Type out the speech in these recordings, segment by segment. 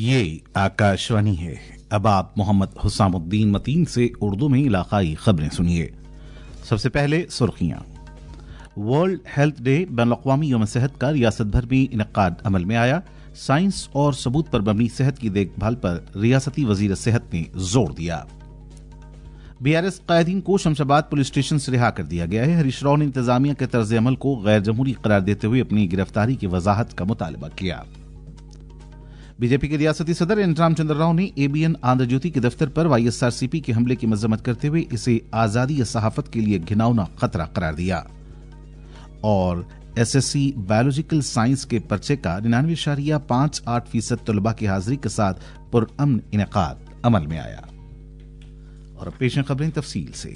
ये आकाशवाणी है। अब आप मोहम्मद हुसामुद्दीन मतीन से उर्दू में इलाकाई खबरें सुनिए। सबसे पहले सुर्खियां। वर्ल्ड हेल्थ डे बैनुल-अक़वामी यौम सेहत का रियासत भर में इनेकाद अमल में आया। साइंस और सबूत पर मबनी सेहत की देखभाल पर रियासती वजीर सेहत ने जोर दिया। बीआरएस कायदीन को शमशाबाद पुलिस स्टेशन से रिहा कर दिया गया है। हरीश राव ने इंतजामिया के तर्ज अमल को गैर जमहूरी करार देते हुए अपनी गिरफ्तारी की वजाहत का मुतालबा किया। बीजेपी के रियासती सदर एन रामचंद्र राव ने एबीएन आंध्र ज्योति के दफ्तर पर वाईएसआरसीपी के हमले की मजम्मत करते हुए इसे आजादी सहाफत के लिए घिनौना खतरा करार दिया। और एसएससी बायोलॉजिकल साइंस के पर्चे का 99.58% तलबा की हाजिरी के साथ पुरअमन इनेकाद अमल में आया। और अब पेश हैं खबरें तफसील से।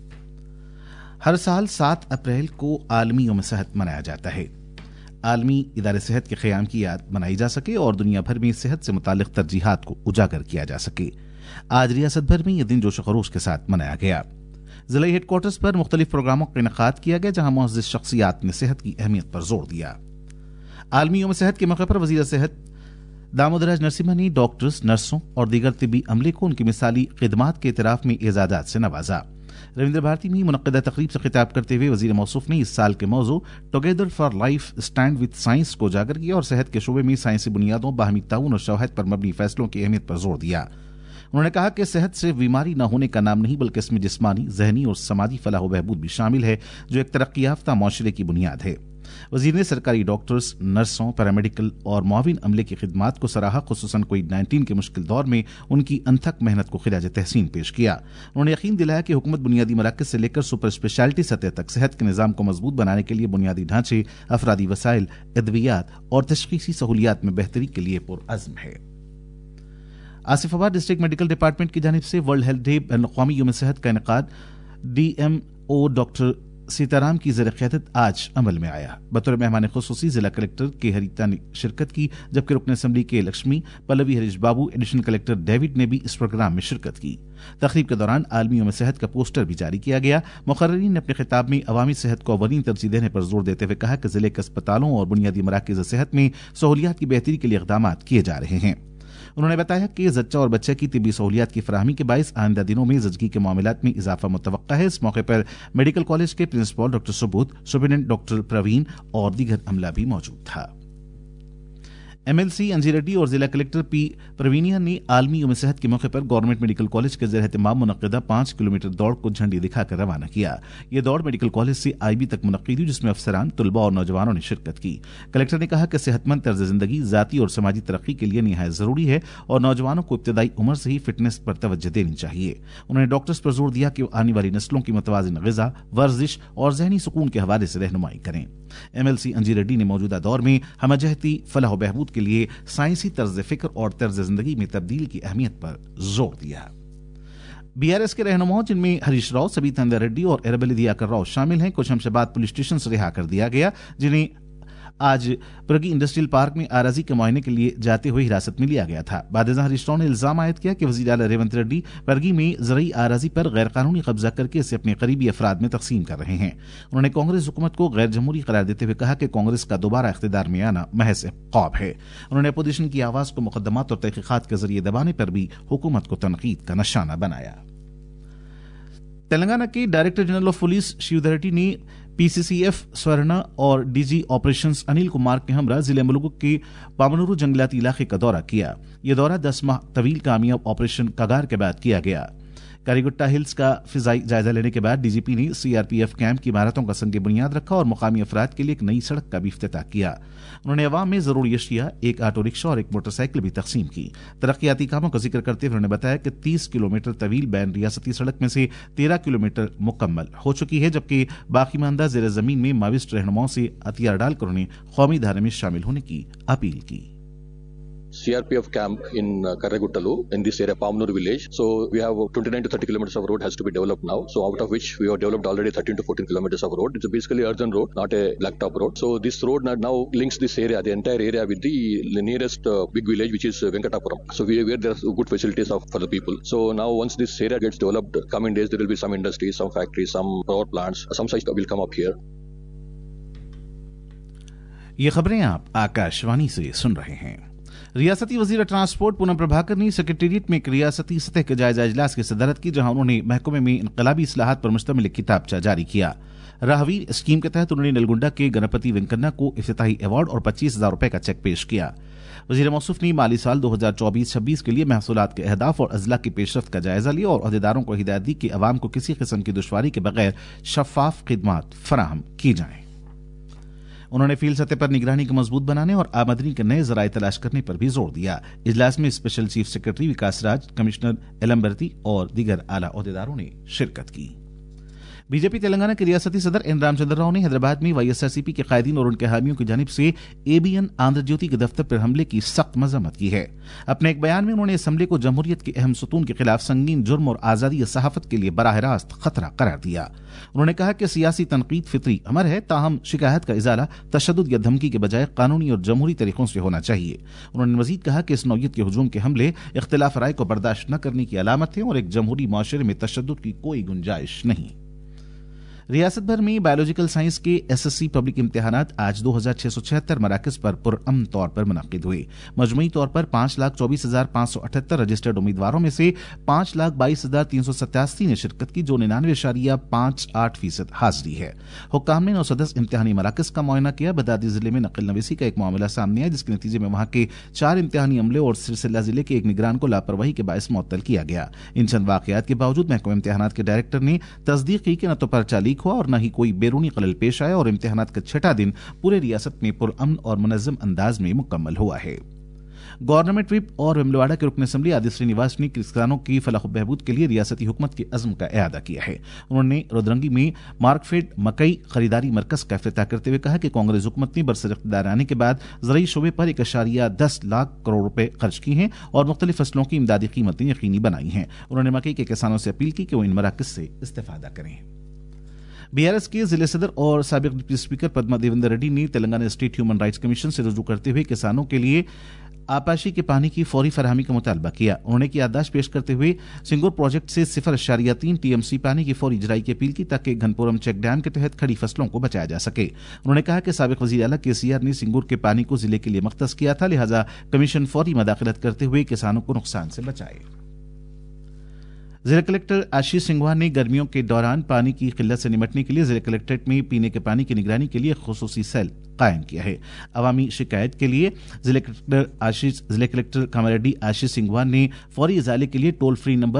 हर साल 7 अप्रैल को आलमी यौम सेहत मनाया जाता है। आलमी इदारे सेहत के क़याम की याद मनाई जा सके और दुनिया भर में सेहत से मुतालिक तरजीहात को उजागर किया जा सके। आज रियासत भर में यह दिन जोश खरोश के साथ मनाया गया। जिला हेडक्वार्टर्स पर मुख्तलिफ प्रोग्रामों का इनेकाद किया गया, जहां मुअज़्ज़िज़ शख्सियात ने सेहत की अहमियत पर जोर दिया। आलमी यौम सेहत के मौके पर वज़ीर सेहत दामोदराज नरसिम्हा ने डॉक्टर्स, नर्सों और दीगर तिब्बी अमले को उनकी मिसाली खिदमात के इतराफ में एजाज़ात से नवाजा। रविंद्र भारती में मुनक्किदा तकरीब से खिताब करते हुए वजीर मौसूफ ने इस साल के मौजू together for life stand with science को उजागर किया और सेहत के शोबे में साइंसी बुनियादों, बाहमी ताउन और शवाहद पर मबनी फैसलों की अहमियत पर जोर दिया। उन्होंने कहा कि सेहत सिर्फ बीमारी न होने का नाम नहीं, बल्कि इसमें जिस्मानी, जहनी और समाजी फलाह व बहबूद भी शामिल है, जो एक तरक्की याफ्ता मुआशरे की बुनियाद है। वजीर ने सरकारी डॉक्टर्स, नर्सों, पैरामेडिकल और मुआविन अमले की खिदमात को सराहा, खुसूसन कोविड-19 के मुश्किल दौर में उनकी अनथक मेहनत को खिराज तहसीन पेश किया। उन्होंने यकीन दिलाया कि हुकूमत बुनियादी मराकज़ से लेकर सुपर स्पेशलिटी सतह तक सेहत के निज़ाम को मजबूत बनाने के लिए बुनियादी ढांचे, अफरादी वसाइल, अद्वियात और तशख़ीसी सहूलियात में बेहतरी के लिए पुरअज़्म है। आसिफाबाद डिस्ट्रिक्ट मेडिकल डिपार्टमेंट की जानिब से वर्ल्ड हेल्थ डे बैनुल-अक़वामी यौम सेहत का इनेकाद डीएमओ डॉक्टर सीताराम की ज़ेर क़यादत आज अमल में आया। बतौर मेहमान खुसूसी जिला कलेक्टर के हरिता ने शिरकत की, जबकि रुकन असम्बली के Lakshmi, Pallavi Harish Babu, additional collector David ने भी इस प्रोग्राम में शिरकत की। तकरीब के दौरान आलमी यौम सेहत का पोस्टर भी जारी किया गया। मुक़र्रिरीन ने अपने खिताब में अवामी सेहत को अव्वलीन तरजीह देने पर जोर देते हुए कहा कि जिले के अस्पतालों और बुनियादी मराकज़ सेहत में सहूलियात की बेहतरी के लिए इक़दामात किए जा रहे हैं। उन्होंने बताया कि जच्चा और बच्चे की तिब्बी सहूलियात की फराहमी के बायस आइंदा दिनों में ज़चगी के मामलात में इजाफा मुतवक्का है। इस मौके पर मेडिकल कॉलेज के principal doctor Subodh, superintendent doctor Praveen और दीगर अमला भी मौजूद था। एमएलसी अंजी रेड्डी और जिला कलेक्टर पी प्रवीणिया ने आलमी यौम सेहत के मौके पर गवर्नमेंट मेडिकल कॉलेज के ज़ेर-ए-एहतिमाम मुनक्किदा 5 किलोमीटर दौड़ को झंडी दिखाकर रवाना किया। यह दौड़ मेडिकल कॉलेज से आईबी तक मुनक्किद हुई, जिसमें अफसरान, तुलबा और नौजवानों ने शिरकत की। कलेक्टर ने कहा कि सेहतमंद तर्ज ज़िंदगी ज़ाती और समाजी तरक्की के लिए निहायत ज़रूरी है और नौजवानों को इब्तदाई उम्र से ही फिटनेस पर तवज्जो देनी चाहिए। उन्होंने डॉक्टर्स पर जोर दिया कि वो आने वाली नस्लों की मुतवाज़िन ग़िज़ा, वर्जिश और ज़हनी सुकून के हवाले से रहनुमाई करें। एमएलसी अंजी रेड्डी ने मौजूदा दौर में हमजहती फलाह व बहबूद के लिए साइंसी तर्ज फ़िक्र और तर्ज ज़िंदगी में तब्दीली की अहमियत पर जोर दिया। बीआरएस के रहनुमाओं, जिनमें हरीश राव, सबीता इंदर रेड्डी और एरबली दियाकर राव शामिल हैं, को शमशाबाद पुलिस स्टेशन से रिहा कर दिया गया, जिन्हें आज प्रगी इंडस्ट्रियल पार्क में आराजी के मुआयने के लिए जाते हुए हिरासत में लिया गया था। बाद हरीश राव ने इल्जाम आयद किया कि वज़ीर आला रेवंत रेड्डी परगी में ज़रई आराजी पर गैर कानूनी कब्जा करके इसे अपने करीबी अफराद में तकसीम कर रहे हैं। उन्होंने कांग्रेस हुकूमत को गैर जमहूरी करार देते हुए कहा कि कांग्रेस का दोबारा इख्तिदार में आना महज ख्वाब है। उन्होंने अपोजिशन की आवाज़ को मुकदमात और तहकीकात के जरिए दबाने पर भी हुकूमत को तनकीद का निशाना बनाया। तेलंगाना के director general of police Shivdhar Reddy ने पीसीसीएफ स्वर्णा और डीजी ऑपरेशंस अनिल कुमार के हमरा जिले मुलुगु के पामनूरू जंगलाती इलाके का दौरा किया। यह दौरा 10 माह तवील कामयाब ऑपरेशन कगार के बाद किया गया। कारीगुट्टा हिल्स का फिजाई जायजा लेने के बाद डीजीपी ने सीआरपीएफ कैंप की इमारतों का संग बुनियाद रखा और मुकामी अफराद के लिए एक नई सड़क का भी इफ्तिताह किया। उन्होंने अवाम में जरूरी अशिया, एक ऑटो रिक्शा और एक मोटरसाइकिल भी तकसीम की। तरक्याती कामों का जिक्र करते हुए उन्होंने बताया कि 30 किलोमीटर तवील बैन रियासती सड़क में से 13 किलोमीटर मुकम्मल हो चुकी है, जबकि बाकी मानदा ज़ेर ज़मीन में माविस्ट रहनुमाओं से हथियार डालकर उन्हें कौमी धारे में शामिल होने की अपील की। CRPF camp in Karraguttalu in this area, Pamnur village. So we have 29 to 30 kilometers of road has to be developed now. So out of which we have developed already 13 to 14 kilometers of road. It's basically earthen road, not a blacktop road. So this road now links this area, the entire area, with the nearest big village, which is Venkatapuram. So where there are good facilities for the people. So now once this area gets developed, coming days there will be some industries, some factories, some power plants, some sites will come up here. ये खबरें आप आकाशवाणी से सुन रहे हैं। रियासती वजीर transport Poonam Prabhakar ने secretariat में एक रियासती सतह के जायजा इजलास की सदारत की, जहां उन्होंने महकमे में इनकलाबी इस्लाहात पर मुश्तमिल किताबचा जारी किया। राहवीर स्कीम के तहत उन्होंने नलगुंडा के गणपति वेंकन्ना को इफ्तिताही अवार्ड और 25,000 रुपए का चेक पेश किया। वजीर मौसूफ ने माली साल 2024-26 के लिए महसूलात के अहदाफ और अजला की पेशरफ्त का जायजा लिया और अहदेदारों को हिदायत दी कि अवाम को किसी किस्म की दुश्वारी के बगैर शफाफ खिदमात फराहम की जाएं। उन्होंने फील्ड सतह पर निगरानी को मजबूत बनाने और आमदनी के नए जराए तलाश करने पर भी जोर दिया। इजलास में special chief secretary Vikas Raj, commissioner Elambarthi और दीगर आला ओहदेदारों ने शिरकत की। बीजेपी तेलंगाना के रियासती सदर एन रामचंद्र राव ने हैदराबाद में वाईएसआरसीपी के कायदीन और उनके हामियों की जानिब से एबीएन आंध्र ज्योति के दफ्तर पर हमले की सख्त मजम्मत की है। अपने एक बयान में उन्होंने इस हमले को जमहूरियत के अहम सुतून के खिलाफ संगीन जुर्म और आजादी सहाफत के लिए बराह रास्त खतरा करार दिया। उन्होंने कहा कि सियासी तनकीद फितरी अमर है, ताहम शिकायत का इजाला तशद्दुद या धमकी के बजाय कानूनी और जमहूरी तरीकों से होना चाहिए। उन्होंने मजीद कहा कि इस नौयत के हुजूम के हमले इख्तिलाफ राय को बर्दाश्त न करने की अलामत है और एक जमहूरी माशरे में तशद्दुद की कोई गुंजाइश नहीं। रियासत भर में बायोलॉजिकल साइंस के एसएससी पब्लिक इम्तिहानात आज 2,676 मराकज पर पुरअमन तौर पर मुनक्किद हुए। मजमूई तौर पर 5,24,578 रजिस्टर्ड उम्मीदवारों में से 5,22,387 ने शिरकत की, जो 99.58% हाजिरी है। हुक्काम ने 9 सदस्य इम्तिहानी मराकज का मुआयना किया। बदादी जिले में नकल नवीसी का एक मामला सामने आया, जिसके नतीजे में वहां के 4 इम्तिहानी अमले और सिरसिला जिले के एक निगरान को लापरवाही के बायस मुअत्तल किया गया। इन चंद वाकयात के बावजूद महकमा इम्तिहानात के डायरेक्टर ने तस्दीक की कि न तो पर्चा लीक हुआ और न ही कोई बैरूनी खलल पेश आया और इम्तिहानात का 6ठा दिन पूरे रियासत में पुरअमन और मुनज़्ज़म अंदाज में मुकम्मल हुआ है। गवर्नमेंट व्हिप और वेमुलवाड़ा के रुकन असम्बली आदिल श्रीनिवास ने किसानों की फलाह व बहबूद के लिए रियासती हुकूमत के अज़्म का इआदा किया है। उन्होंने रुद्रंगी में मार्कफेड मकई खरीदारी मरकज का इफ्तिताह करते हुए कहा कि कांग्रेस हुकूमत ने बरसर इख्तियार आने के बाद ज़रई शोबे पर 1.10 लाख करोड़ रुपए खर्च की हैं और मुख्तलिफ फसलों की इमदादी कीमतें यकीनी बनाई हैं। उन्होंने मकई के किसानों से अपील की कि वो इन मराकज से इस्तेफादा करें। बीआरएस के जिले सदर और साबिक डिप्टी स्पीकर पद्मा देवेंद्र रेड्डी ने Telangana state human rights commission से रुजू करते हुए किसानों के लिए आपाशी के पानी की फौरी फरहमी का मुतालबा किया। उन्होंने याददाश्त पेश करते हुए सिंगूर प्रोजेक्ट से 0.3 टीएमसी पानी की फौरी इजराई की अपील की, ताकि घनपुरम चेक डैम के तहत खड़ी फसलों को बचाया जा सके। उन्होंने कहा कि साबिक वजीर आला केसीआर ने सिंगूर के पानी को जिले के लिए मख्तस किया था, लिहाजा कमीशन फौरी मदाखलत करते हुए किसानों को नुकसान से बचाए। जिला कलेक्टर आशीष सिंघवा ने गर्मियों के दौरान पानी की किल्लत से निपटने के लिए जिला कलेक्ट्रेट में पीने के पानी की निगरानी के लिए खुसूसी सेल कायम किया है। अवामी शिकायत के लिए जिला कलेक्टर कामारेड्डी आशीष सिंघवा ने फौरी इजाले के लिए टोल फ्री नंबर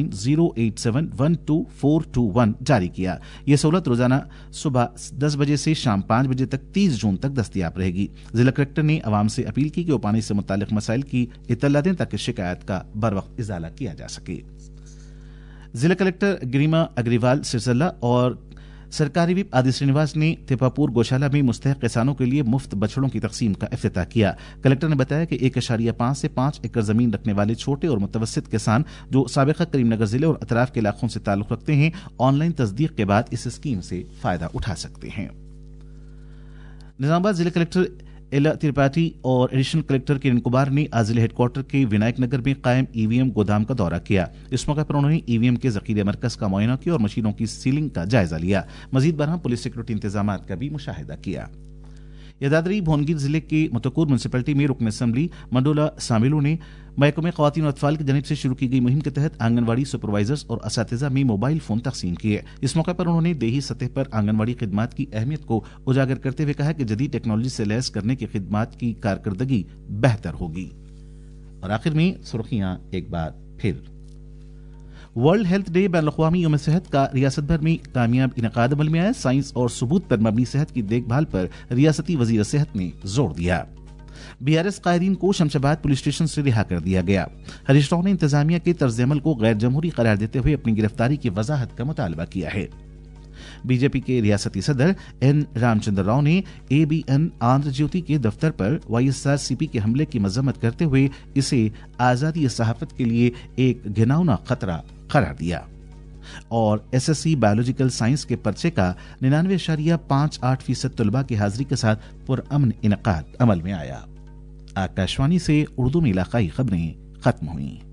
9908712421 जारी किया। यह सहूलत रोजाना सुबह 10 बजे से शाम 5 बजे तक 30 जून तक दस्तयाब रहेगी। जिला कलेक्टर ने अवाम से अपील की कि वो पानी से मुताल्लिक मसाइल की इत्तला दें, ताकि शिकायत का बर वक्त इजाला किया जा सके। जिला कलेक्टर गिरिमा अग्रवाल सिरसल्ला और सरकारी व्हिप आदिल श्रीनिवास ने तिपापुर गौशाला में मुस्तहक किसानों के लिए मुफ्त बछड़ों की तकसीम का इफ्तिताह किया। कलेक्टर ने बताया कि 1.5 से 5 एकड़ जमीन रखने वाले छोटे और मुतवस्सित किसान जो साबिका करीमनगर जिले और अतराफ के इलाकों से ताल्लुक रखते हैं, ऑनलाइन तस्दीक के बाद इस स्कीम से फायदा उठा सकते हैं। निजामाबाद जिला कलेक्टर एला त्रिपाठी और एडिशनल कलेक्टर किरण कुमार ने आज जिले हेडक्वार्टर के विनायक नगर में कायम ईवीएम गोदाम का दौरा किया। इस मौके पर उन्होंने ईवीएम के जखीरे मरकज का मुआयना किया और मशीनों की सीलिंग का जायजा लिया। मजीद बरहा पुलिस सिक्योरिटी इंतजाम का भी मुशाहिदा किया। यदाद्री भुवनगिर जिले के मुतकूर म्यूनसिपलिटी में रुकन असम्बली मंडोला सामिलू ने महकमे ख़वातीन और अतफाल की जानिब से शुरू की गई मुहिम के तहत आंगनवाड़ी सुपरवाइजर्स और असातिज़ा में मोबाइल फोन तकसीम किए। इस मौके पर उन्होंने देही सतह पर आंगनवाड़ी खिदमात की अहमियत को उजागर करते हुए कहा कि जदीद टेक्नोलॉजी से लैस करने की खिदमात की कारकर्दगी बेहतर होगी। और आखिर में सुर्खियां एक बार फिर। वर्ल्ड हेल्थ डे बैनुल-अक़वामी यौम सेहत का रियासत भर में कामयाब इनेकाद अमल में आया। साइंस और सबूत पर मबनी सेहत की देखभाल पर रियासती वजीर सेहत ने जोर दिया। बीआरएस कायदीन को शमशाबाद पुलिस स्टेशन से रिहा कर दिया गया। हरीश राव ने इंतजामिया के तर्ज अमल को गैर जमहूरी करार देते हुए अपनी गिरफ्तारी की वजाहत का मुतालबा किया है। बीजेपी के रियासती सदर एन रामचंद्र राव ने एबीएन आंध्र ज्योति के दफ्तर पर वाईएसआरसीपी के हमले की मजम्मत करते हुए इसे आजादी सहाफत के लिए एक घिनौना खतरा करार दिया। और एसएससी बायोलॉजिकल साइंस के पर्चे का 99.58% तलबा की हाजिरी के साथ पुरअमन इनेकाद अमल में आया। आकाशवाणी से उर्दू में इलाकाई खबरें खत्म हुई।